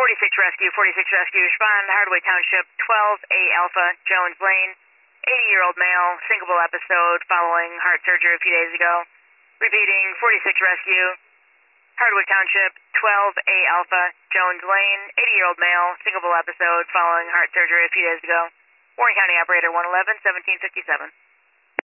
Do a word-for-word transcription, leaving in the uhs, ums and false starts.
forty-six Rescue, forty-six Rescue, respond Hardaway Township, twelve A Alpha, Jones Lane, eighty-year-old male, syncopal episode following heart surgery a few days ago. Repeating, forty-six Rescue, Hardaway Township, twelve A Alpha, Jones Lane, eighty-year-old male, syncopal episode following heart surgery a few days ago. Warren County Operator one eleven, seventeen fifty-seven.